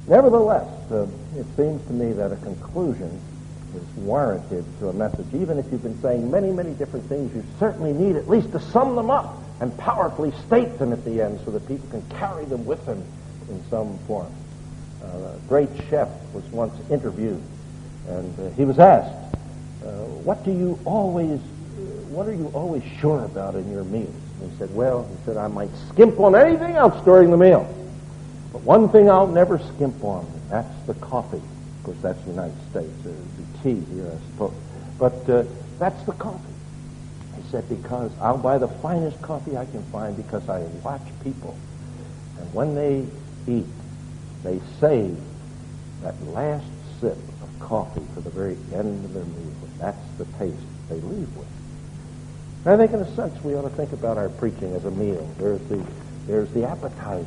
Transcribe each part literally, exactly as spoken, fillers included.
Nevertheless, uh, it seems to me that a conclusion is warranted to a message. Even if you've been saying many, many different things, you certainly need at least to sum them up and powerfully state them at the end so that people can carry them with them in some form. Uh, a great chef was once interviewed, and uh, he was asked, uh, what do you always, what are you always sure about in your meals? And he said, well, he said, I might skimp on anything else during the meal, but one thing I'll never skimp on, and that's the coffee. Of course, that's the United States. Uh, the tea here, I suppose. But uh, that's the coffee. He said, because I'll buy the finest coffee I can find because I watch people. And when they eat, they save that last sip of coffee for the very end of their meal. And that's the taste they leave with. And I think in a sense we ought to think about our preaching as a meal. There's the, there's the appetizer.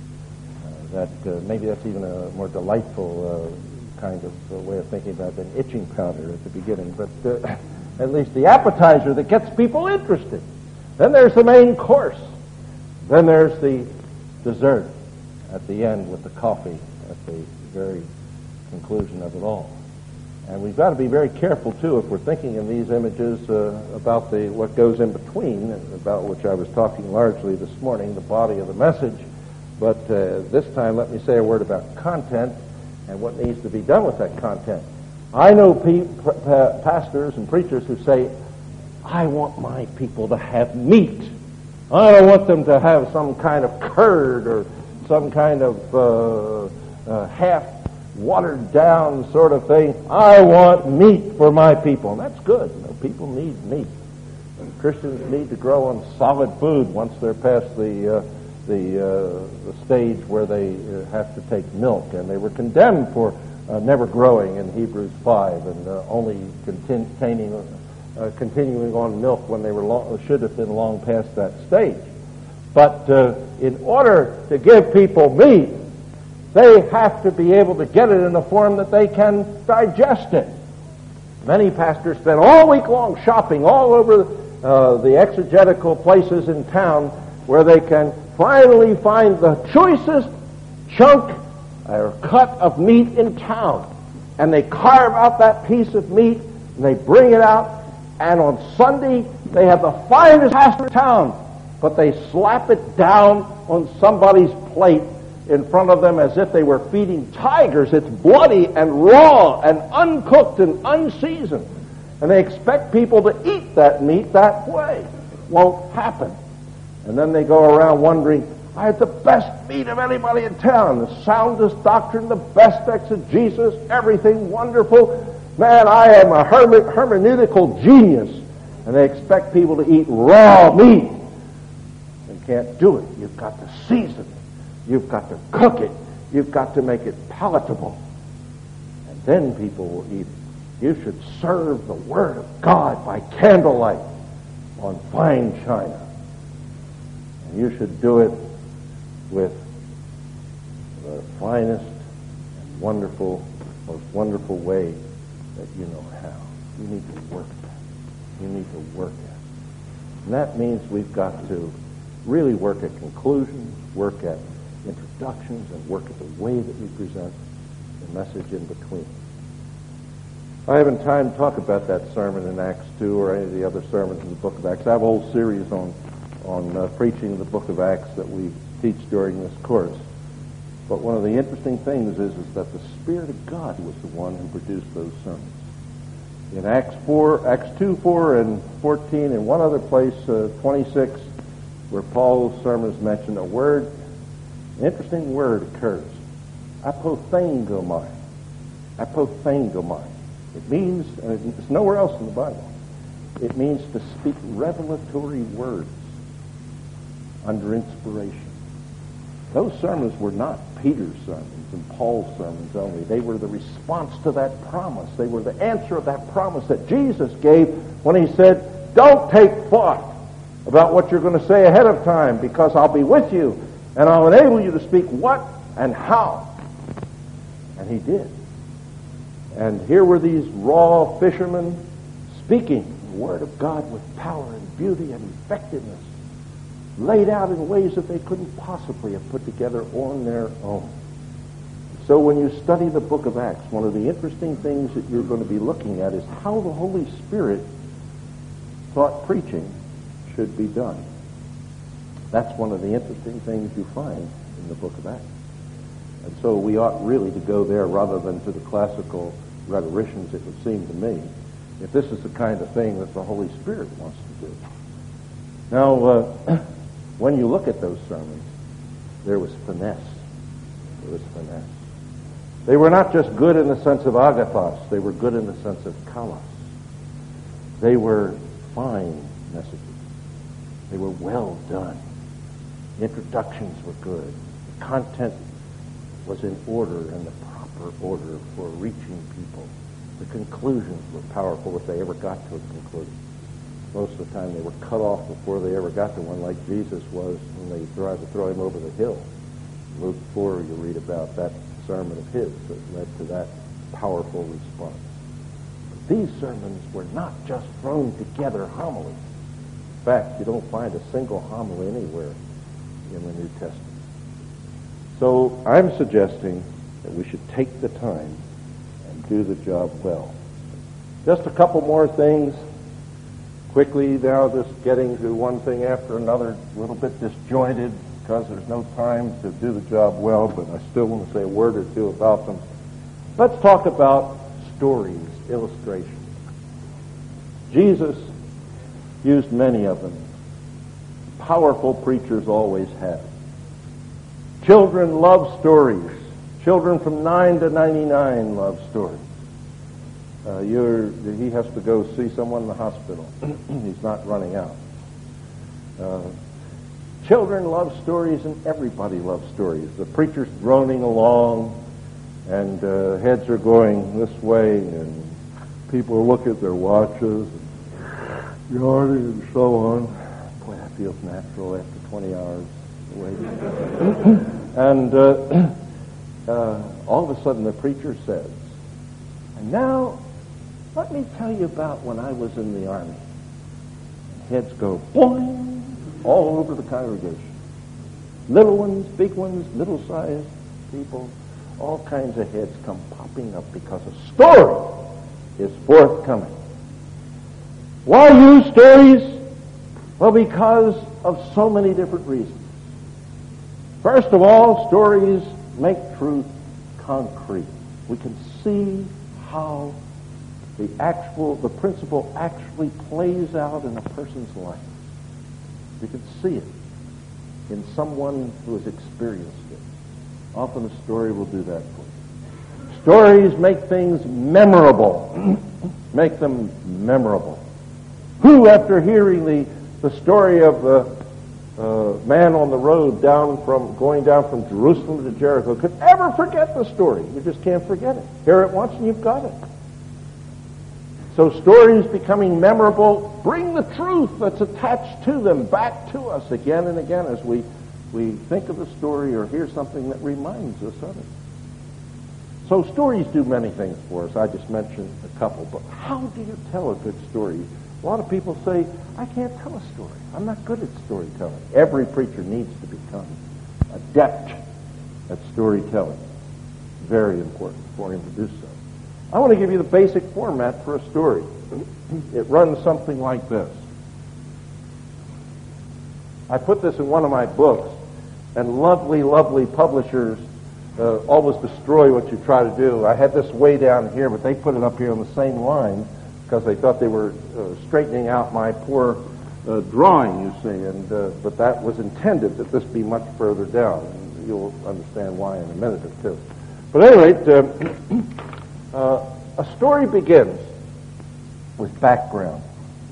Uh, that uh, maybe that's even a more delightful uh, kind of uh, way of thinking about than itching powder at the beginning. But uh, at least the appetizer that gets people interested. Then there's the main course. Then there's the dessert at the end with the coffee at the very conclusion of it all. And we've got to be very careful, too, if we're thinking in these images uh, about the what goes in between, about which I was talking largely this morning, the body of the message. But uh, this time, let me say a word about content and what needs to be done with that content. I know pe- pa- pastors and preachers who say, I want my people to have meat. I don't want them to have some kind of curd or some kind of uh, uh, half watered down sort of thing. I want meat for my people. And that's good. You know, people need meat. And Christians need to grow on solid food once they're past the uh, the, uh, the stage where they uh, have to take milk. And they were condemned for uh, never growing in Hebrews five and uh, only containing, uh, continuing on milk when they were long, should have been long past that stage. But uh, in order to give people meat, they have to be able to get it in a form that they can digest it. Many pastors spend all week long shopping all over uh, the exegetical places in town where they can finally find the choicest chunk or cut of meat in town. And they carve out that piece of meat and they bring it out, and on Sunday they have the finest pastor in town, but they slap it down on somebody's plate in front of them as if they were feeding tigers. It's bloody and raw and uncooked and unseasoned. And they expect people to eat that meat that way. It won't happen. And then they go around wondering, I had the best meat of anybody in town, the soundest doctrine, the best exegesis, everything wonderful. Man, I am a herme- hermeneutical genius. And they expect people to eat raw meat. They can't do it. You've got to season it. You've got to cook it. You've got to make it palatable. And then people will eat it. You should serve the Word of God by candlelight on fine china. And you should do it with the finest and wonderful, most wonderful way that you know how. You need to work that. You need to work at. And that means we've got to really work at conclusions, work at introductions, and work at the way that we present the message in between. I haven't time to talk about that sermon in Acts two or any of the other sermons in the book of Acts. I have a whole series on on uh, preaching the book of Acts that we teach during this course. But one of the interesting things is, is that the Spirit of God was the one who produced those sermons. In Acts four, Acts two, four, and fourteen, in one other place, uh, twenty-six, where Paul's sermon is mentioned, a word, an interesting word occurs. Apothengomai. Apothengomai. It means, and it's nowhere else in the Bible, it means to speak revelatory words under inspiration. Those sermons were not Peter's sermons and Paul's sermons only. They were the response to that promise. They were the answer of that promise that Jesus gave when he said, don't take thought about what you're going to say ahead of time, because I'll be with you and I'll enable you to speak what and how. And he did. And here were these raw fishermen speaking the Word of God with power and beauty and effectiveness, laid out in ways that they couldn't possibly have put together on their own. So when you study the book of Acts, one of the interesting things that you're going to be looking at is how the Holy Spirit thought preaching should be done. That's one of the interesting things you find in the book of Acts. And so we ought really to go there rather than to the classical rhetoricians, it would seem to me, if this is the kind of thing that the Holy Spirit wants to do. Now, uh, when you look at those sermons, there was finesse. There was finesse. They were not just good in the sense of agathos. They were good in the sense of kalos. They were fine messages. They were well done. The introductions were good. The content was in order and the proper order for reaching people. The conclusions were powerful if they ever got to a conclusion. Most of the time they were cut off before they ever got to one, like Jesus was when they tried to throw him over the hill. Luke four, you read about that sermon of his that led to that powerful response. But these sermons were not just thrown together homilies. In fact, you don't find a single homily anywhere in the New Testament. So I'm suggesting that we should take the time and do the job well. Just a couple more things. Quickly now, just getting to one thing after another, a little bit disjointed because there's no time to do the job well, but I still want to say a word or two about them. Let's talk about stories, illustrations. Jesus used many of them. Powerful preachers always have. Children love stories. Children from nine to ninety-nine love stories. Uh, you're, he has to go see someone in the hospital. He's not running out. Uh, children love stories, and everybody loves stories. The preacher's droning along, and uh, heads are going this way, and people look at their watches, and yawning, and so on. Boy, that feels natural after twenty hours waiting. and uh, uh, all of a sudden, the preacher says, "And now, let me tell you about when I was in the army." Heads go boing all over the congregation. Little ones, big ones, middle-sized people, all kinds of heads come popping up because a story is forthcoming. Why use stories? Well, because of so many different reasons. First of all, stories make truth concrete. We can see how the actual, the principle actually plays out in a person's life. You can see it in someone who has experienced it. Often a story will do that for you. Stories make things memorable. Make them memorable. Who, after hearing the, the story of the uh, man on the road down from going down from Jerusalem to Jericho, could ever forget the story? You just can't forget it. Hear it once and you've got it. So stories becoming memorable bring the truth that's attached to them back to us again and again as we, we think of a story or hear something that reminds us of it. So stories do many things for us. I just mentioned a couple. But how do you tell a good story? A lot of people say, I can't tell a story. I'm not good at storytelling. Every preacher needs to become adept at storytelling. Very important for him to do so. I want to give you the basic format for a story. It runs something like this. I put this in one of my books, and lovely, lovely publishers uh, always destroy what you try to do. I had this way down here, but they put it up here on the same line because they thought they were uh, straightening out my poor uh, drawing, you see, and uh, but that was intended that this be much further down, and you'll understand why in a minute or two. But at any rate, uh, Uh, a story begins with background.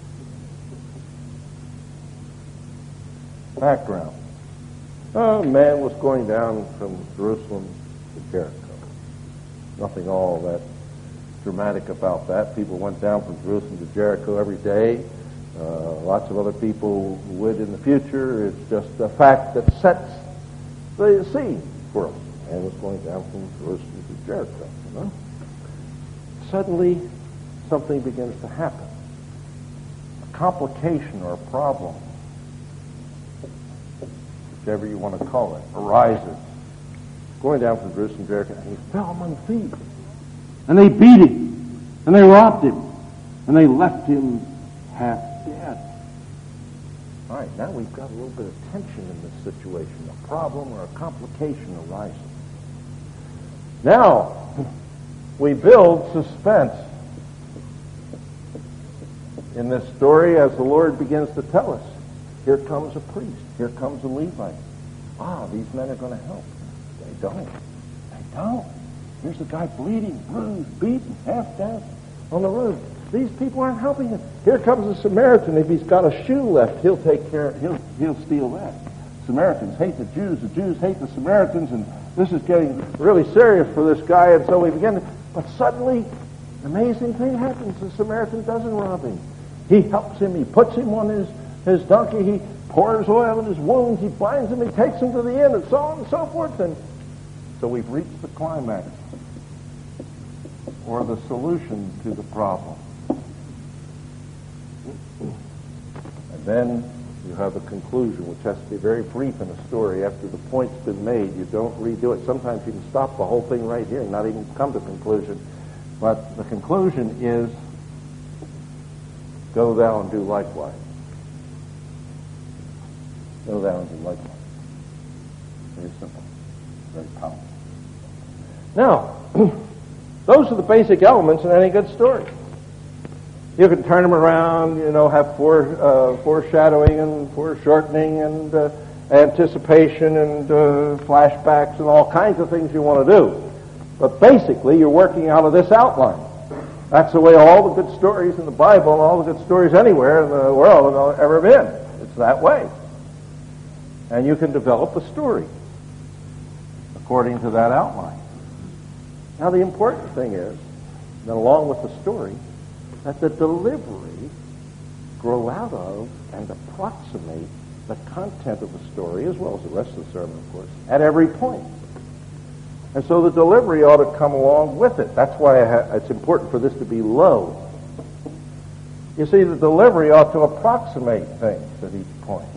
Background. A man was going down from Jerusalem to Jericho. Nothing all that dramatic about that. People went down from Jerusalem to Jericho every day. Uh, lots of other people would in the future. It's just a fact that sets the scene for us. A man was going down from Jerusalem to Jericho, you know. Suddenly, something begins to happen. A complication or a problem, whichever you want to call it, arises. going down from Jerusalem to Jericho, and he fell among thieves. And they beat him, and they robbed him, and they left him half dead. All right, now we've got a little bit of tension in this situation, a problem or a complication arises. Now, we build suspense in this story as the Lord begins to tell us. Here comes a priest. Here comes a Levite. Ah, these men are going to help. They don't. They don't. Here's the guy bleeding, bruised, beaten, half dead on the road. These people aren't helping him. Here comes a Samaritan. If he's got a shoe left, he'll take care. He'll he'll steal that. Samaritans hate the Jews. The Jews hate the Samaritans, and this is getting really serious for this guy. And so we begin to. But suddenly, an amazing thing happens. The Samaritan doesn't rob him. He helps him. He puts him on his his donkey. He pours oil in his wounds. He binds him. He takes him to the inn, and so on and so forth. And so we've reached the climax, or the solution to the problem. And then you have a conclusion, which has to be very brief in a story. After the point's been made, you don't redo it. Sometimes you can stop the whole thing right here and not even come to conclusion. But the conclusion is, go thou and do likewise. Go thou and do likewise. Very simple. Very powerful. Now, those are the basic elements in any good story. You can turn them around, you know, have fore, uh, foreshadowing and foreshortening and uh, anticipation and uh, flashbacks and all kinds of things you want to do. But basically, you're working out of this outline. That's the way all the good stories in the Bible and all the good stories anywhere in the world have ever been. It's that way. And you can develop a story according to that outline. Now, the important thing is that along with the story, that the delivery grow out of and approximate the content of the story, as well as the rest of the sermon, of course, at every point. And so the delivery ought to come along with it. That's why I ha- it's important for this to be low. You see, the delivery ought to approximate things at each point.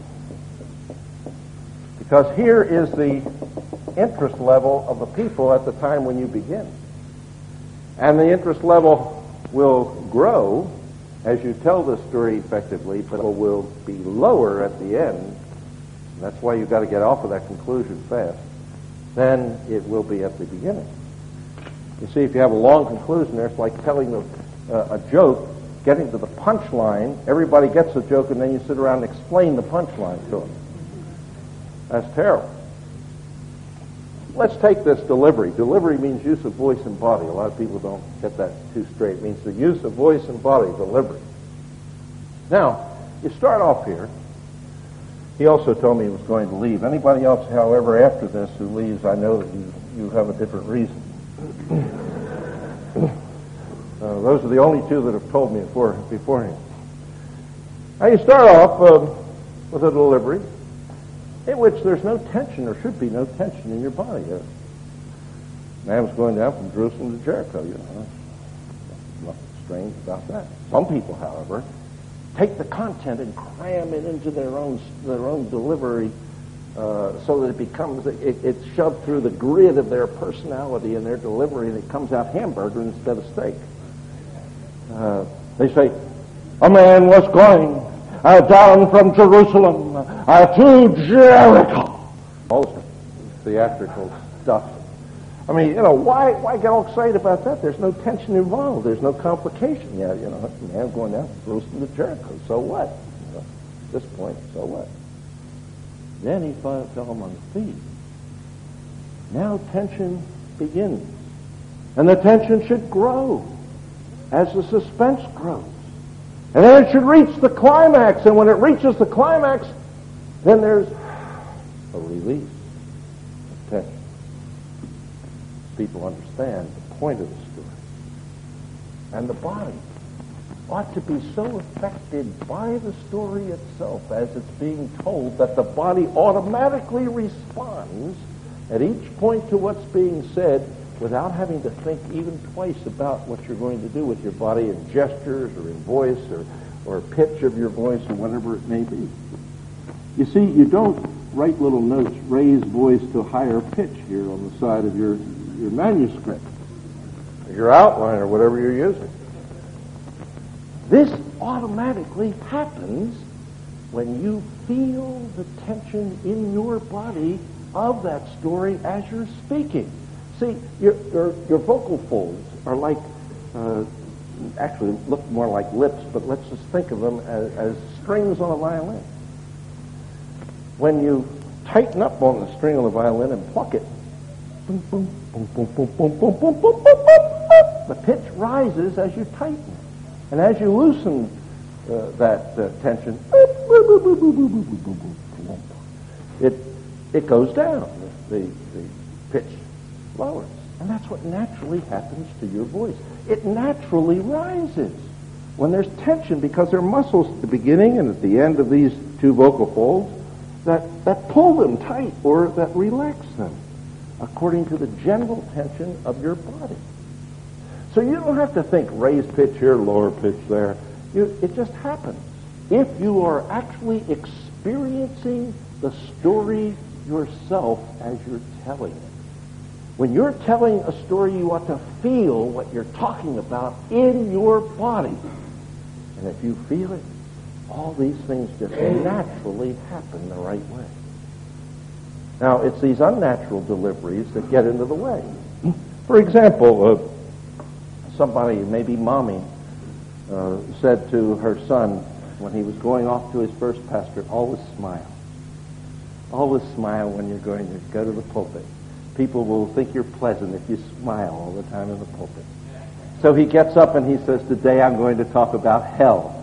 Because here is the interest level of the people at the time when you begin. And the interest level will grow as you tell the story effectively, but it will be lower at the end. And that's why you've got to get off of that conclusion fast. Than it will be at the beginning. You see, if you have a long conclusion there, it's like telling a, uh, a joke, getting to the punchline. Everybody gets the joke, and then you sit around and explain the punchline to them. That's terrible. Let's take this delivery. Delivery means use of voice and body. A lot of people don't get that too straight. It means the use of voice and body, delivery. Now, you start off here. He also told me he was going to leave. Anybody else, however, after this who leaves, I know that you, you have a different reason. uh, those are the only two that have told me before, beforehand. Now, you start off uh, with a delivery in which there's no tension, or should be no tension in your body. Uh, man was going down from Jerusalem to Jericho, you know. Nothing strange about that. Some people, however, take the content and cram it into their own their own delivery uh, so that it becomes, it, it's shoved through the grid of their personality and their delivery, and it comes out hamburger instead of steak. Uh, they say, a man was going uh, down from Jerusalem uh, to Jericho. All this theatrical stuff. I mean, you know, why why get all excited about that? There's no tension involved. There's no complication yet. You know, man going down from Jerusalem to Jericho. So what? You know, at this point, so what? Then he fell, fell among thieves. Now tension begins. And the tension should grow as the suspense grows. And then it should reach the climax. And when it reaches the climax, then there's a release of tension. People understand the point of the story. And the body ought to be so affected by the story itself as it's being told that the body automatically responds at each point to what's being said without having to think even twice about what you're going to do with your body in gestures or in voice or, or pitch of your voice or whatever it may be. You see, you don't write little notes, raise voice to higher pitch here on the side of your, your manuscript, or your outline, or whatever you're using. This automatically happens when you feel the tension in your body of that story as you're speaking. See, your, your, your vocal folds are like, uh, actually look more like lips, but let's just think of them as, as strings on a violin. When you tighten up on the string of the violin and pluck it, boom, boom, boom, boom, boom, boom, boom, boom, boom, boom, boom, the pitch rises as you tighten. And as you loosen uh, that uh, tension, it it goes down. The, the pitch lowers. And that's what naturally happens to your voice. It naturally rises when there's tension, because there are muscles at the beginning and at the end of these two vocal folds that, that pull them tight or that relax them according to the general tension of your body. So you don't have to think raised pitch here, lower pitch there. You, it just happens. If you are actually experiencing the story yourself as you're telling it. When you're telling a story, you ought to feel what you're talking about in your body. And if you feel it, all these things just naturally happen the right way. Now, it's these unnatural deliveries that get into the way. For example, uh, somebody, maybe mommy, uh, said to her son when he was going off to his first pastorate, always smile. Always smile when you're going to go to the pulpit. People will think you're pleasant if you smile all the time in the pulpit. So he gets up and he says, today I'm going to talk about hell.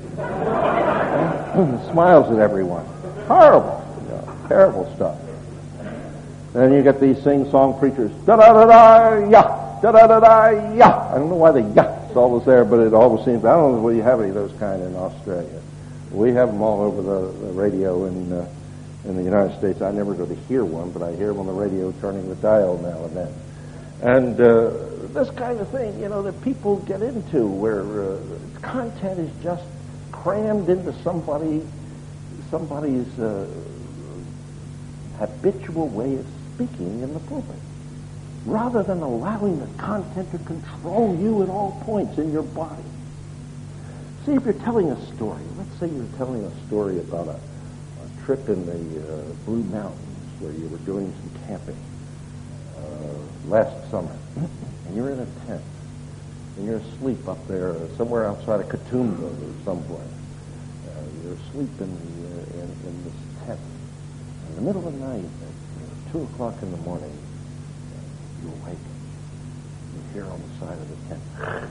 Smiles at everyone. Horrible. You know, terrible stuff. Then you get these sing-song preachers. Da-da-da-da-yah! Da-da-da-da-yah! I don't know why the yah is always there, but it always seems, I don't know whether you have any of those kind in Australia. We have them all over the, the radio in, uh, in the United States. I never go to hear one, but I hear them on the radio turning the dial now and then. And uh, this kind of thing, you know, that people get into where uh, content is just crammed into somebody, somebody's uh, habitual way of speaking in the pulpit, rather than allowing the content to control you at all points in your body. See, if you're telling a story, let's say you're telling a story about a, a trip in the uh, Blue Mountains where you were doing some camping uh, last summer, and you're in a tent, and you're asleep up there uh, somewhere outside of Katoomba or someplace. Uh, you're asleep in, the, uh, in, in this tent. In the middle of the night, at two o'clock in the morning, uh, you awake. You hear on the side of the tent.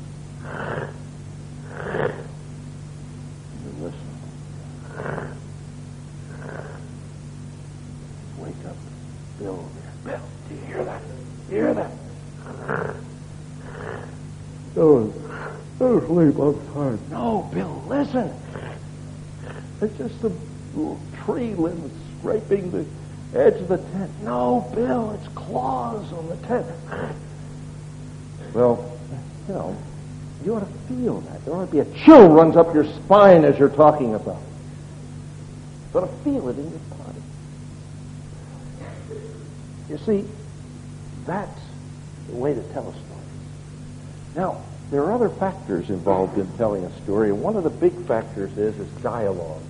You listen. Wake up. Bill, Bill, do you hear that? Do you hear that? Oh, oh, sleep, I'm tired. No, Bill, listen. It's just the little tree limbs scraping the edge of the tent. No, Bill, it's claws on the tent. Well, you know, you ought to feel that. There ought to be a chill runs up your spine as you're talking about it. You ought to feel it in your body. You see, that's the way to tell a story. Now, there are other factors involved in telling a story, and one of the big factors is, is dialogue.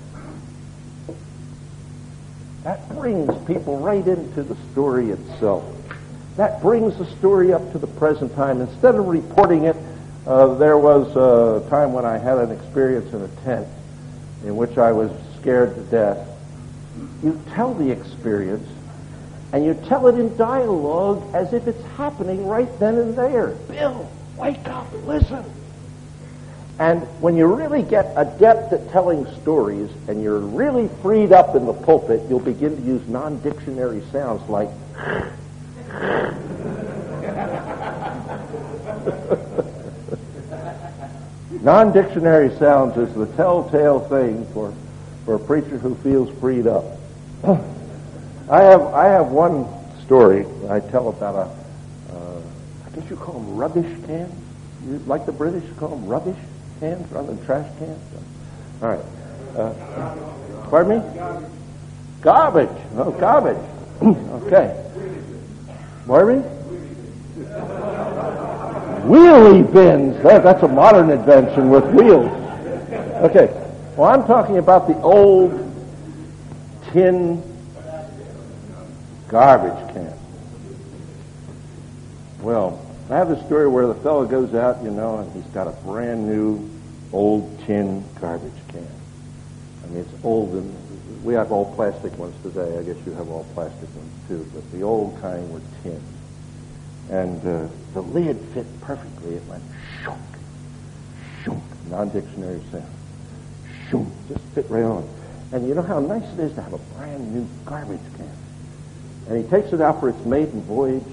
That brings people right into the story itself. That brings the story up to the present time. Instead of reporting it, uh, there was a time when I had an experience in a tent in which I was scared to death. You tell the experience, and you tell it in dialogue as if it's happening right then and there. Bill, wake up, listen. And when you really get adept at telling stories and you're really freed up in the pulpit, you'll begin to use non-dictionary sounds like non-dictionary sounds is the telltale thing for, for a preacher who feels freed up. I have I have one story I tell about a, uh, I guess you call them rubbish cans. You, like the British call them rubbish cans rather than trash cans. All right. Uh, Pardon me? Garbage. Oh, garbage. Okay. Pardon me? Wheelie bins. That, that's a modern invention with wheels. Okay. Well, I'm talking about the old tin garbage can. Well, I have a story where the fellow goes out, you know, and he's got a brand new old tin garbage can. I mean, it's old, and we have all plastic ones today. I guess you have all plastic ones too, but the old kind were tin. And uh, the lid fit perfectly. It went shunk, shunk, non-dictionary sound. Shunk, just fit right on. And you know how nice it is to have a brand new garbage can. And he takes it out for its maiden voyage.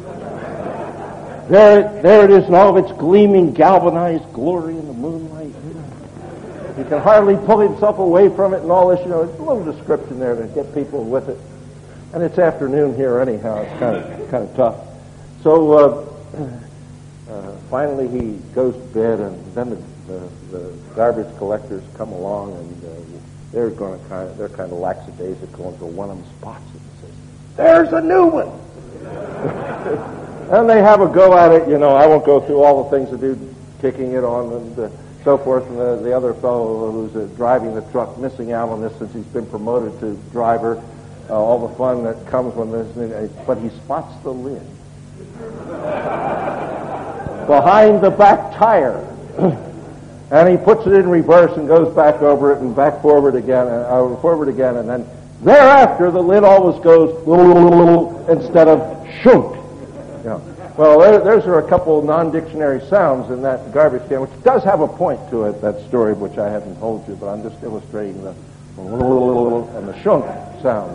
There, it, there it is in all of its gleaming, galvanized glory in the moonlight. You know. He can hardly pull himself away from it and all this. You know, it's a little description there to get people with it. And it's afternoon here anyhow. It's kind of kind of tough. So uh, uh, finally he goes to bed, and then the, the, the garbage collectors come along, and uh, they're going to kind of they're kind of lackadaisical until one of them spots it and says, "There's a new one." And they have a go at it. You know, I won't go through all the things to do, kicking it on and uh, so forth. And the, the other fellow who's uh, driving the truck, missing out on this since he's been promoted to driver. Uh, all the fun that comes when this, but he spots the lid behind the back tire, and he puts it in reverse and goes back over it and back forward again, and uh, forward again, and then thereafter the lid always goes instead of shunk. You know. Well, there, there's are a couple of non-dictionary sounds in that garbage can, which does have a point to it. That story, which I haven't told you, but I'm just illustrating the and the shunk sounds.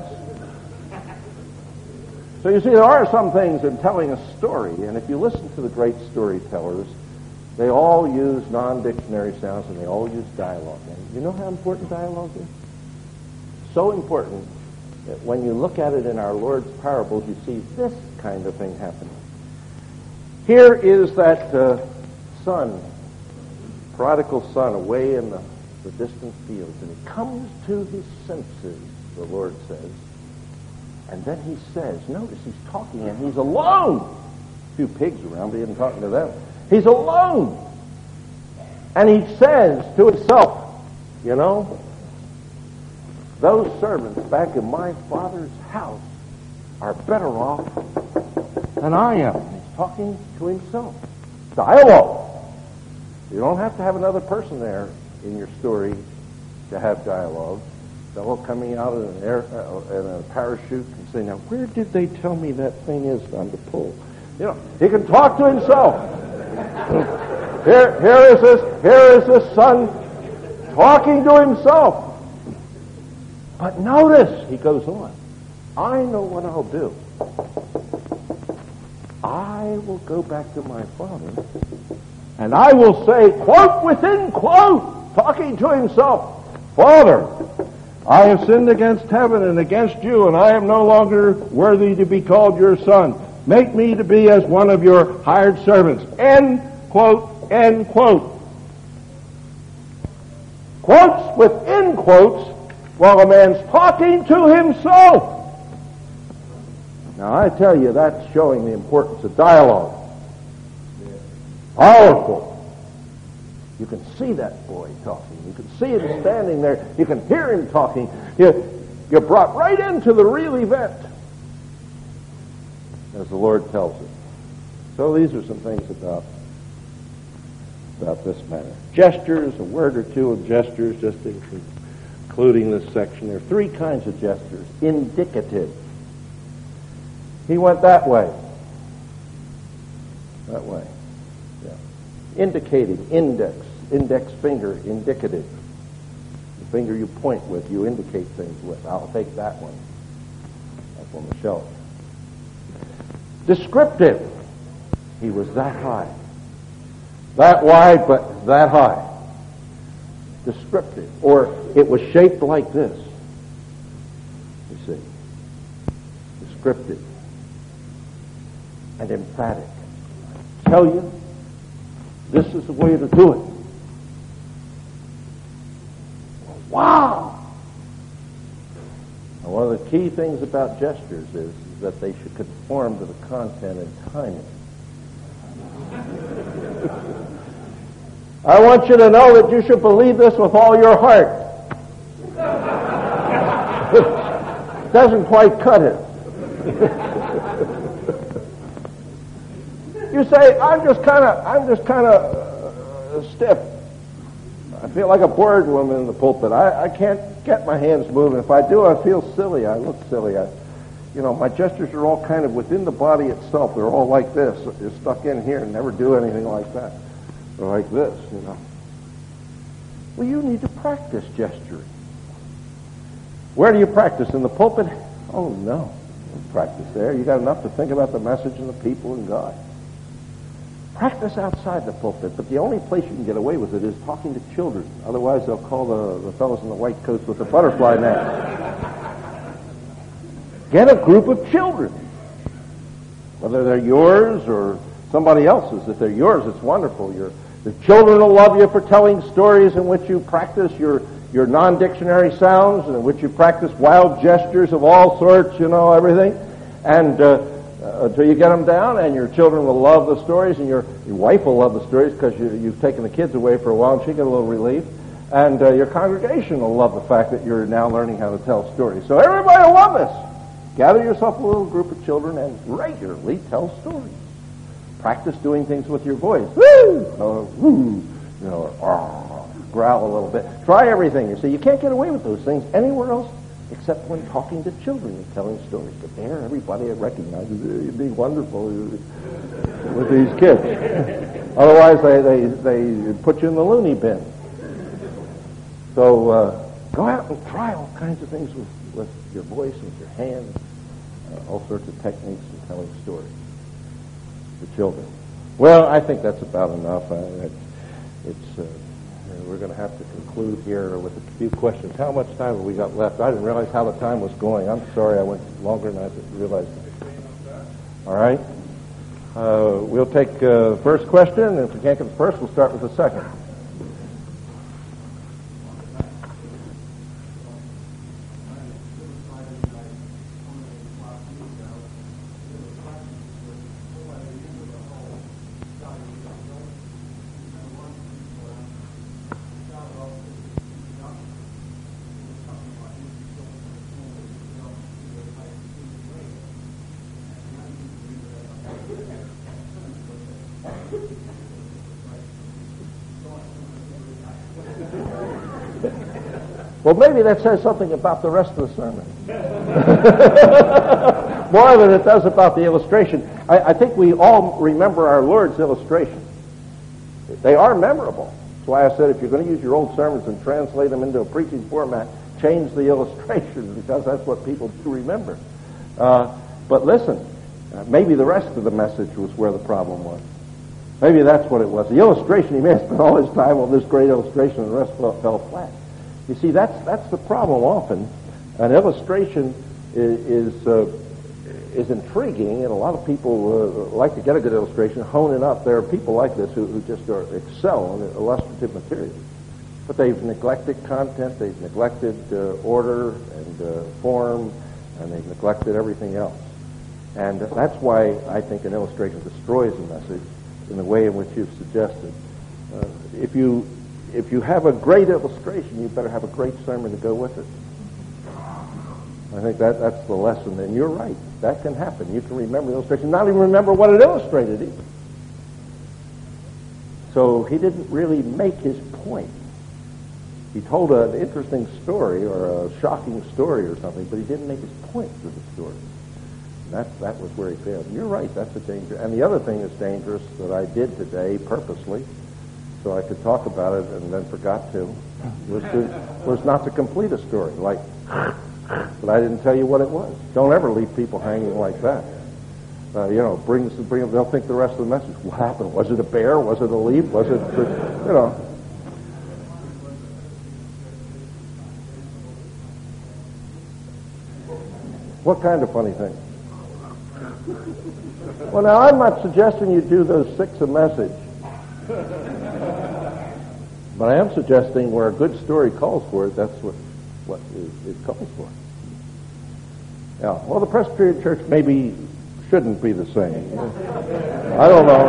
So you see, there are some things in telling a story, and if you listen to the great storytellers, they all use non-dictionary sounds and they all use dialogue. And you know how important dialogue is? So important that when you look at it in our Lord's parables, you see this kind of thing happening. Here is that uh, son, prodigal son, away in the, the distant fields, and he comes to his senses, the Lord says. And then he says, notice he's talking and he's alone. A few pigs around, but he isn't talking to them. He's alone. And he says to himself, you know, those servants back in my father's house are better off than I am. And he's talking to himself. Dialogue. You don't have to have another person there in your story to have dialogue. Fellow coming out in an air uh, in a parachute and saying, "Now, where did they tell me that thing is I'm to pull?" You know, he can talk to himself. here, here is this, here is this son talking to himself. But notice, he goes on. I know what I'll do. I will go back to my father, and I will say, quote within quote, talking to himself, "Father, I have sinned against heaven and against you, and I am no longer worthy to be called your son. Make me to be as one of your hired servants." End quote, end quote. Quotes within quotes while a man's talking to himself. Now, I tell you, that's showing the importance of dialogue. Powerful. You can see that boy talking. You can see him standing there. You can hear him talking. You, you're brought right into the real event, as the Lord tells us. So these are some things about, about this matter. Gestures, a word or two of gestures, just in concluding this section. There are three kinds of gestures. Indicative. He went that way. That way. Yeah. Indicating, index, index finger, indicative. The finger you point with, you indicate things with. I'll take that one. That's on the shelf. Descriptive. He was that high. That wide, but that high. Descriptive. Or it was shaped like this. You see. Descriptive. And emphatic. I tell you, this is the way to do it. Wow! key things about gestures is that they should conform to the content and timing. I want you to know that you should believe this with all your heart. It doesn't quite cut it. You say, I'm just kind of, I'm just kind of uh, stiff. I feel like a bored woman in the pulpit. I, I can't get my hands moving. If I do, I feel silly. I look silly. I, you know, my gestures are all kind of within the body itself. They're all like this. You're stuck in here and never do anything like that. Or like this, you know. Well, you need to practice gesturing. Where do you practice? In the pulpit? Oh, no. Don't practice there. You got enough to think about the message and the people and God. Practice outside the pulpit, but the only place you can get away with it is talking to children. Otherwise, they'll call the, the fellows in the white coats with the butterfly net. Get a group of children. Whether they're yours or somebody else's. If they're yours, it's wonderful. Your, the children will love you for telling stories in which you practice your, your non-dictionary sounds and in which you practice wild gestures of all sorts, you know, everything. And uh, Uh, until you get them down, and your children will love the stories, and your, your wife will love the stories because you, you've taken the kids away for a while, and she get a little relief. And uh, your congregation will love the fact that you're now learning how to tell stories. So everybody will love this. Gather yourself a little group of children and regularly tell stories. Practice doing things with your voice. Woo! Or woo! You know, or growl a little bit. Try everything. You see, you can't get away with those things anywhere else except when talking to children and telling stories. But there, everybody recognizes it. It'd be wonderful with these kids. Otherwise, they, they, they put you in the loony bin. So uh, go out and try all kinds of things with, with your voice and with your hands, uh, all sorts of techniques in telling stories to children. Well, I think that's about enough. I, it's... Uh, We're going to have to conclude here with a few questions. How much time have we got left? I didn't realize how the time was going. I'm sorry I went longer than I realized. All right. Uh, we'll take uh, the first question, and if we can't get the first, we'll start with the second. Well, maybe that says something about the rest of the sermon. More than it does about the illustration. I, I think we all remember our Lord's illustration. They are memorable. That's why I said if you're going to use your old sermons and translate them into a preaching format, change the illustration, because that's what people do remember. Uh, but listen, uh, maybe the rest of the message was where the problem was. Maybe that's what it was. The illustration, he may have spent all his time on this great illustration and the rest fell, fell flat. You see, that's that's the problem often. An illustration is is, uh, is intriguing, and a lot of people uh, like to get a good illustration, hone it up. There are people like this who, who just are, excel on illustrative material. But they've neglected content, they've neglected uh, order and uh, form, and they've neglected everything else. And that's why I think an illustration destroys a message in the way in which you've suggested. Uh, if you If you have a great illustration, you better have a great sermon to go with it. I think that that's the lesson, and you're right. That can happen. You can remember the illustration, not even remember what it illustrated either. So he didn't really make his point. He told an interesting story or a shocking story or something, but he didn't make his point to the story. And that, that was where he failed. You're right, that's a danger. And the other thing that's dangerous that I did today purposely, so I could talk about it and then forgot to, was to was not to complete a story, like, but I didn't tell you what it was. Don't ever leave people hanging like that. Uh, you know, brings bring they'll think the rest of the message. What happened? Was it a bear? Was it a leaf? Was it, you know? What kind of funny thing? Well, now I'm not suggesting you do those six a message. But I am suggesting where a good story calls for it, that's what, what it, it calls for. Yeah. Well, the Presbyterian Church maybe shouldn't be the same. I don't know.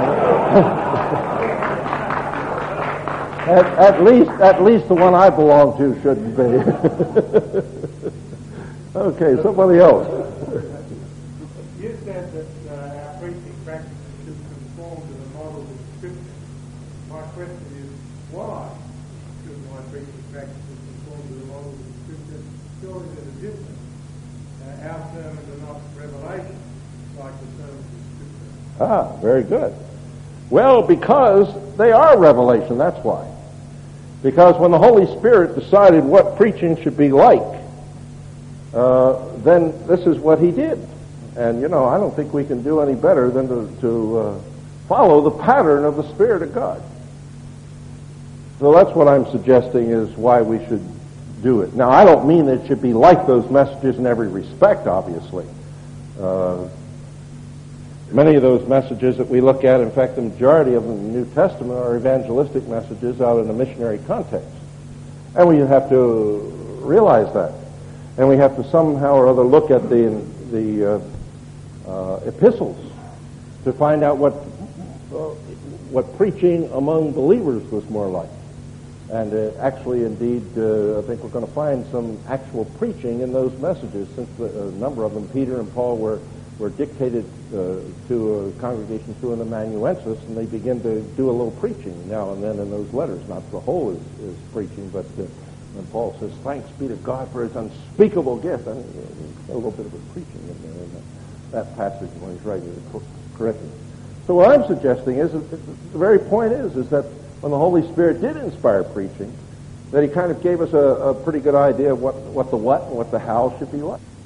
at, at least, at least the one I belong to shouldn't be. Okay, somebody else. You said that uh, our preaching practices should conform to the model of Scripture. My question is, why should my preaching practices conform to the model of Scripture? Surely there's a difference. Uh, our sermons are not revelation like the sermons of Scripture. Ah, very good. Well, because they are revelation, that's why. Because when the Holy Spirit decided what preaching should be like, uh, then this is what he did. And, you know, I don't think we can do any better than to, to uh, follow the pattern of the Spirit of God. So that's what I'm suggesting is why we should do it. Now, I don't mean it should be like those messages in every respect, obviously. Uh, many of those messages that we look at, in fact, the majority of them in the New Testament are evangelistic messages out in a missionary context. And we have to realize that. And we have to somehow or other look at the, the uh, uh, epistles to find out what, uh, what preaching among believers was more like. And uh, actually, indeed, uh, I think we're going to find some actual preaching in those messages, since the, a number of them, Peter and Paul, were, were dictated uh, to a congregation through an amanuensis, and they begin to do a little preaching now and then in those letters. Not the whole is, is preaching, but uh, when Paul says, "Thanks be to God for his unspeakable gift," I mean, a little bit of a preaching in there in that, that passage when he's writing to Corinthians. So what I'm suggesting is, that the very point is, is that when the Holy Spirit did inspire preaching, that he kind of gave us a, a pretty good idea of what, what the what and what the how should be like.